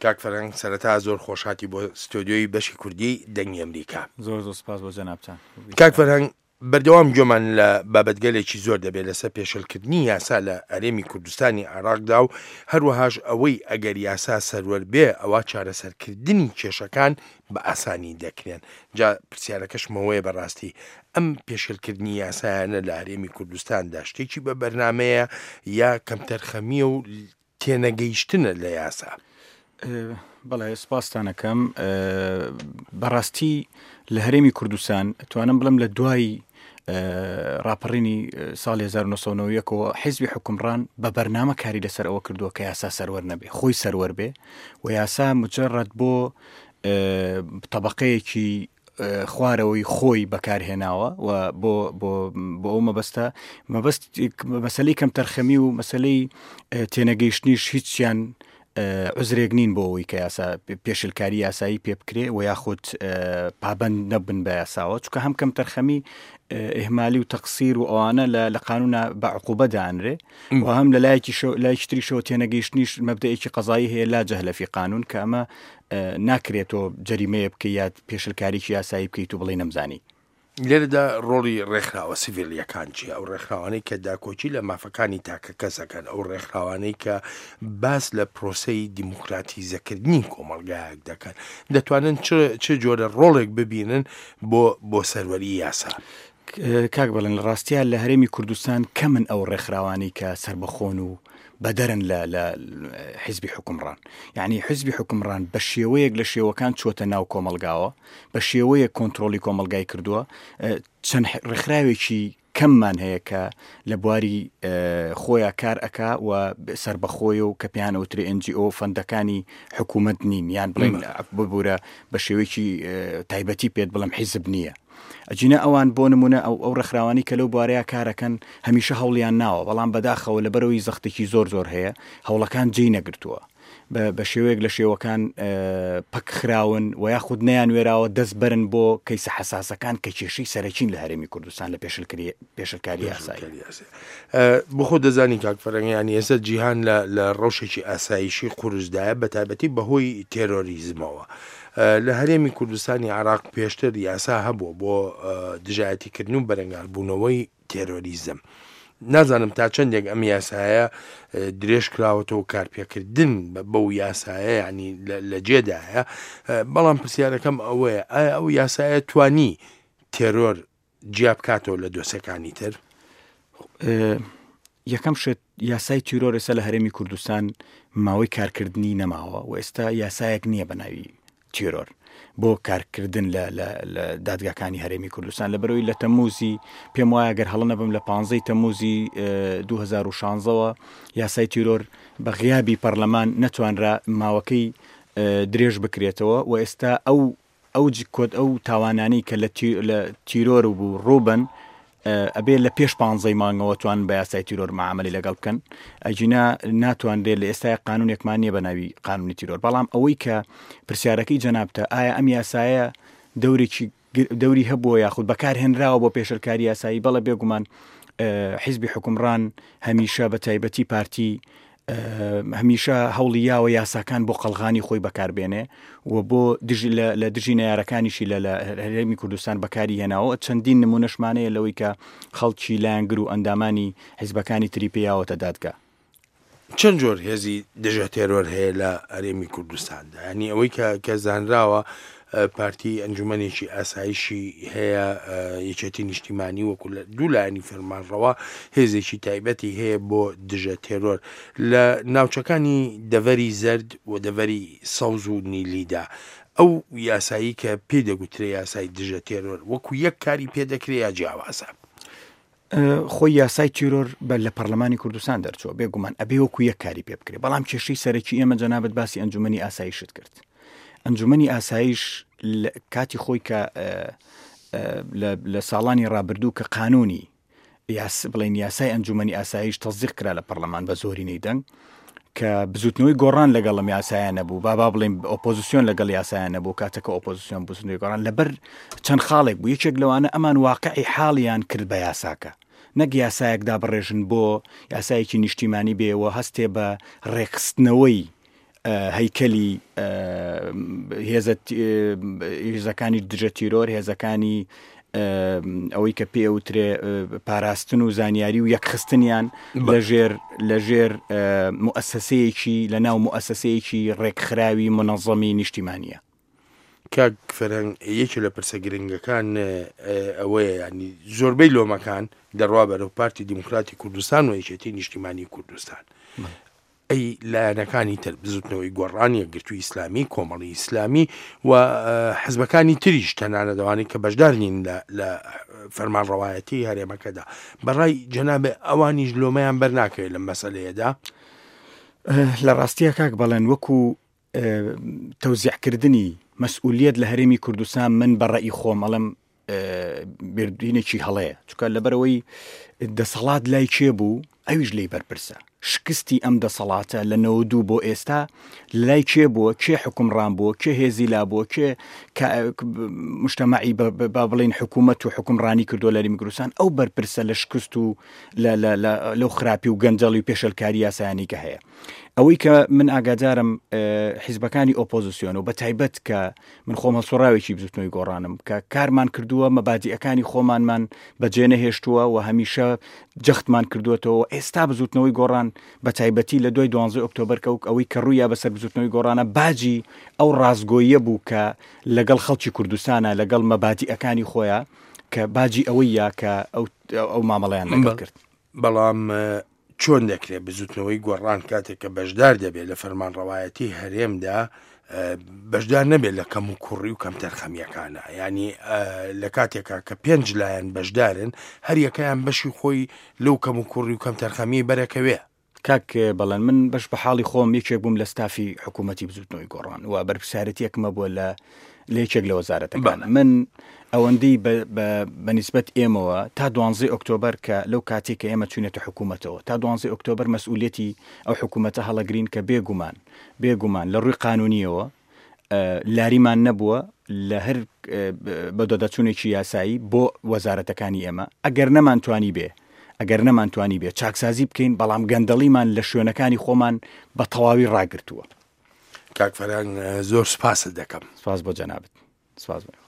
کاک فەرەنگ سەرەتا زۆر خۆشحاتی بۆ ستۆدیۆی بەشی کوردی دەنگی ئەمریکا. زۆر سپاس بۆ جەنابتان. کاک فەرەنگ بەردەوام گوێمان لە بابەتگەلێکی زۆر دەبێت لەسەر پێشەلکردنی یاسا لە ئەرێمی کوردستانی عێراقدا و هەروەهاش ئەوەی ئەگەر یاسا سەروەر بێ ئەوە چارەسەرکردنی کێشەکان بە ئاسانی دەکرێن. جا پرسیارەکەشمەوەیە بەڕاستی ئەم پێشەلکردنی یاسایانە لە ئەرێمی کوردستاندا شتێکی بە بەرنامەیە یا کەمتەرخەمیە و تێنەگەیشتنە لە یاسا؟ بەڵێ سپاستانەکەم. بەڕاستی لە هەرێمی کوردستان توانم بڵم لە دوای ڕاپەڕینی ساڵی 1990ەوە حیزبی حکومڕان بە بەرنامە کاری لەسەر ئەوە کردووە کە یاسا سەروەر نەبێ، خۆی سەروەر بێ و یاسا مجرد بۆ طبقەیەکی خوارەوەی خۆی بەکارهێناوە و بۆ ئەو مەبەستە مەسەلەی کەم تەرخەمی و مەسەلەی تێنەگەیشتنیش هیچیان عزرێک نین بۆ ئەوەی کە یاسا پێشلکاری یاسایی پێ بکرێ و یاخود پابەند نەبن بە یاساوە، چونکە هەم کەم تەرخەمی ئێهمالی و تەقسیر و ئەوانە لە قانونە بە عقوبە دانرێ و هەم لە لایەکی تریشەوە تێنەگەیشتنیش مەبدەیەکی قەزایی هەیە لا جەهلە فی قانون کە ئەمە ناکرێتەوە جەریمەیە بکەی یا پێشلکاریی یاسایی بکەیت و بڵێ نەمزانی. لێرەدا ڕۆڵی ڕێکخراوە سیڤیلیەکان چیە؟ ئەو ڕێکخراوانەی کە داکۆچی لە مافەکانی تاکە کەسەکەن، ئەو ڕێکخراوانەی کە باس لە پرۆسەی دیموکراتیزەکردنی کۆمەڵگایەک دەکەن دەتوانن چ جۆرە ڕۆڵێک ببینن بۆ سەروەری یاسا؟ کاک بەڵێن لە ڕاستیە لە هەرێمی کوردستان کەمن ئەو ڕێکخراوانەی کە سربەخۆن و بەدەرن لە حیزبی حکومڕان. یعنی حیزبی حکومڕان بە شێوەیەک لە شێوەکان چۆتە ناو کۆمەلگاوە، بە شێوەیە کۆنتترۆلی کۆمەلگای کردووە. چەند ڕێکخراوێکی کەممان هەیە کە لە بواری خۆیان کار ئەکا و سربەخۆی و کە پێیان ئەوترێ NGO فەندەکانی حکوومەت نین، یان بڵێن ببوورە بە شێوەیەکی تایبەتی پێت بڵم حیزب نییە. ئەجینە ئەوان بۆ نمونە ئەو ڕێکخراوانی کە لەو بوارەیە کارەکەن هەمیشە هەوڵیان ناوە، بەڵام بەداخەوە لەبەرەوەی زەختێکی زۆر هەیە هەوڵەکان جێی نەگرتووە، بە شێوەیەک لە شێوەکان پەکخراون و یاخود نەیان وێراوە دەست بەرن بۆ کەیسە حەساسەکان کە کێشەی سەرەکین لە هەرێمی کوردستان لە پێشلکاری یاسایی. بخۆ دەزانی کاک فەرەنگیانی ئێستا جیهان لە ڕەوشێکی ئاسایشی قورسدایە بە تایبەتی بەهۆی تێرۆریزمەوە. لە هەرێمی کوردستانی عێراق پێشتر یاسا هەبوو بۆ دژایەتیکردن و بەرەنگاربوونەوەی تێرۆریزم. نازانم تا چەندێک ئەم یاسایە درێژ کراوەتەوە کارپێکردن بەو یاسایە ینی لە جێدایە، بەڵام پرسیارەکەم ئەوەیە ئایا ئەو یاسایە توانی تێرۆر جیا بکاتەوە لە دۆسەکانی تر؟ یەکەم شت یاسای تیرۆر ئێستا لە هەرێمی کوردستان ماوەی کارکردنی نەماوە و ئێستا یاسایەک نییە بە ناوی تیرۆر بۆ کارکردن لە دادگاکانی هەرێمی کوردستان. لەبەرەوەی لە تەموزی پێم وایە گەر هەڵە نەبم لە 15 تەموزی 2016ەوە یاسای تیرۆر بە غیابی پەرلەمان نەتوانرا ماوەکەی درێژ بکرێتەوە و ئێستا ئەو تاوانانی کە لە تیرۆر بوو ڕووبن ئەبێ لە پێش 15 مانگەوە توان بە یاسای تیرۆر معاملی لەگەڵ بکەن. ئەجینا ناتوانرێت لە ئێستای قانونێکمان نییە بە ناوی قانونی تیرۆر. بەڵام ئەوەی کە پرسیارەکەی جەنابتە ئایا ئەم یاسایە دەوری هەبووە یاخود بەکارهێنراوە بۆ پێشەلکاری یاسایی؟ بەڵێ بێگومان حیزبی حکومڕان هەمیشە بە تایبەتی پارتی هەمیشە هەوڵیاوە یاساکان بۆ قەڵغانی خۆی بەکاربێنێ و بۆ لە دژی نەیارەکانیشی لە هەرێمی کوردستان بەکاری هێناوە. چەندین نمونەشمانەیە لەوەی کە خەڵکی لایەنگر و ئەندامانی حیزبەکانی تری پێیاوەتە دادگا. چەند جۆر هێزی دژە تێرۆر هەیە لە هەرێمی کوردستاندا؟ ینی ئەوەی کە زانراوە پارتی ئەنجومەنێکی ئاسایشی هەیە، یەکێتی نیشتیمانی وەکو دوو لایەنی فەرمانڕەوە هێزێکی تایبەتی هەیە بۆ دژە تێرۆر لە ناوچەکانی دەڤەری زەرد و دەڤەری سەوز و نیلیدا. ئەو یاسایی کە پێدەگوترێ یاسای دژە تێرۆر وەکو یەک کاری پێدەکرێ یا جیاوازە؟ خۆی یاسای تیرۆر لە پەرلەمانی کوردستان دەرچووە، بێگومان ئەبێ وەکو یەک کاری پێ بکرێ. بەڵام کێشەی سەرەکی ئێمە جەنابەت باسی ئەنجومەنی ئاسایشت کرد. ئەنجومەنی ئاسایش کاتی خۆی کە لە ساڵانی ڕابردوو کە قانونی بڵین یاسای ئەنجومەنی ئاسایش تەزدیق کرا لە پەرلەمان بە زۆرینەی دەنگ کە بزوتنەوەی گۆڕان لەگەڵ ئەم یاسایە نەبوو، با بڵین ئۆپۆزیسیۆن لەگەڵ یاسایە نەبوو کاتەکە ئۆپۆزیسیۆن بزوتنەوەی گۆڕان لەبەر چەند خاڵێک بوو. یەکێک لەوانە ئەمان واقعی حاڵیان کرد بە یاساکە، نەک یاسایەکدا بڕێژن بۆ یاسایەکی نیشتیمانی بێەوە هەستێ بە ڕێکخستنەوەی هەیکەلی هێزەکانی دژە تیرۆر، هێزەکانی ئەوەی کە پێوترێ پاراستن و زانیاری و یەکخستنیان لە ژێر موسسەیەکی لە ناو موسسەیەکی ڕێکخراوی منەظەمی نیشتیمانیە. کاک فەرهەنگ، یەکی لە پرسە گرنگەکان ئەوەیە، ینی زۆربەی لۆمەکان دەڕوا بەرەو پارتی دیموکراتی کوردستان و یەکێتی نیشتیمانی کوردستان. ئەی لایەنەکانی تر بزوتنەوەی گۆڕانی یەکگرتووی ئیسلامی، کۆمەڵی ئیسلامی و حزبەکانی تریش تەنانە دەوانەی کە بەشدار نین لە فەرمانڕەوایەتی هەرێمەکەدا، بەڕای جەنابێ ئەوانیش لۆمەیان بەرناکەوێت لەم مەسەلەیەدا؟ لە ڕاستیە کاک بەڵێن وەکو تەوزیعکردنی مەسئولیت لە هەرێمی کوردستان من بەڕێی خۆم ئەڵێم بردوینێکی هەڵەیە، چونکە لەبەرەوەی دەسەڵات لای کێ بوو ئەویش لی بەرپرسە. شکستی ئەم دەسەڵاتە لە 92 بۆ ئێستا لای کێ بووە، کێ حکومڕان بووە، کێ هێزی لا بووە، کێ مجتەمەعی با بڵێن حکوومەت و حکومڕانی کردووە لە هەرێمی کوردستان. ئەو بەرپرسە لە شکست و لەو خراپی و گەنجەڵی و پێشەلکاری یاسایانی کە هەیە. ئەوەی کە من ئاگادارم حیزبەکانی ئۆپۆزیسیۆن و بە تایبەت کە من خۆم هەڵسوڕاوێکی بزوتنەوەی گۆڕانم کە کارمان کردووە، مەبادیئەکانی خۆمانمان بەجێ نەهێشتووە و هەمیشە جەختمان کردوێتەوە. ئێستا بزوتنەوەی گۆڕان بە تایبەتی لە 12 ئۆکتۆبەر کەوک ئەوەی کە ڕوویە بەسەر بزوتنەوەی گۆڕانە باجی ئەو ڕازگۆیە بوو کە لەگەڵ خەڵکی کوردستانە، لەگەڵ مەبادیئەکانی خۆیە، کە باجی ئەوەیە کە ئەو مامەڵەیان لەگەڵ کرد. بەڵام چۆن دەکرێت بزوتنەوەی گۆڕان کاتێک کە بەشدار دەبێت لە فەرمانڕەوایەتی هەرێمدا بەشدار نەبێت لە کەم و کوڕی و کەم تەرخەمیەکانە؟ ینی لە کاتێکا کە 5 لایەن بەشدارن، هەر یەکەیان بەشی خۆی لەو کەم و کوڕی و کەم تەرخەمی بەرەکەوێ. کاک بەڵێن من بەش بە حاڵی خۆم یەکێک بووم لە ستافی حکوومەتی بزوتنەوەی گۆڕان و بەرپرسیارەتیەکمە بووە لە یەکێک لە وەزارەتەکان. من ئەوەندەی بەنسبەت ئێمەوە تا 12 ئۆکتۆبەر کە لەو کاتێک کە ئێمە چوونێتە حکوومەتەوە تا 12 ئۆکتۆبەر مەسئولیەتی ئەو حکوومەتە هەڵەگرین کە بێگومان لە ڕووی قانونیەوە لاریمان نەبووە لە هەر بەدەدەچوونێکی یاسایی بۆ وەزارەتەکانی ئێمە. ئەگەر نەمانتوانی بێ چاکسازی بکەین، بەڵام گەندەڵیمان لە شوێنەکانی خۆمان بە تەواوی ڕاگرتووە. کاک فەرهەنگ، زۆر سپاست دەکەم. سپاس بۆ جەنابەت. سپاس بۆ.